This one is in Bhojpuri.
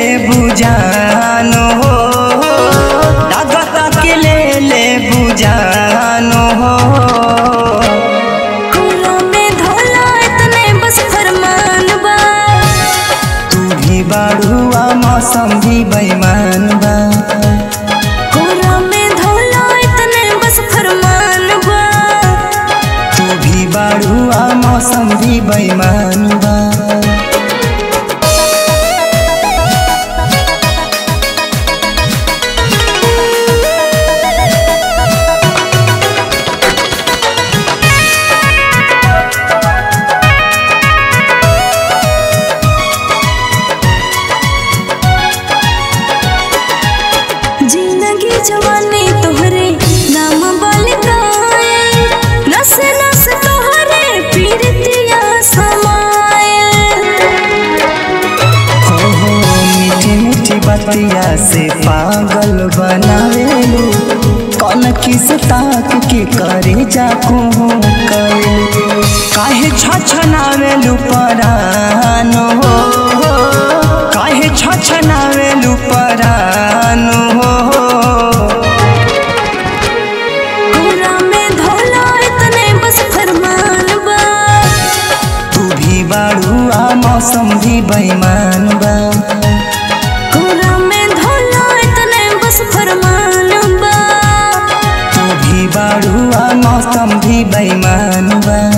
ले बुझानो हो, लागता के ले बुझानो हो। कोरा में धोला इतने बस फरमान बा, तू भी बाड़ुआ मौसम भी बेईमान बा। कोरा में धोला इतने बस फरमान बा, तू भी बाड़ुआ मौसम भी बेईमान बा। जिंदगी जवानी तोहरे नाम बलकाए, नस नस तोहरे पीरतिया समाए। हो मीठी मीठी बतिया से पागल बनावेलू, कौन किस ताक के करे जाकू करेलू। काहे छछनावेलू परानो हो, काहे छछनावेलू परानो हो। कोरा में धोला इतने बस फरमान बा, तू भी बाड़ुआ मौसम भी बेईमान बा। कोरा में धोला इतने बस फरमान बा, तू भी बाड़ुआ मौसम भी बेईमान बा।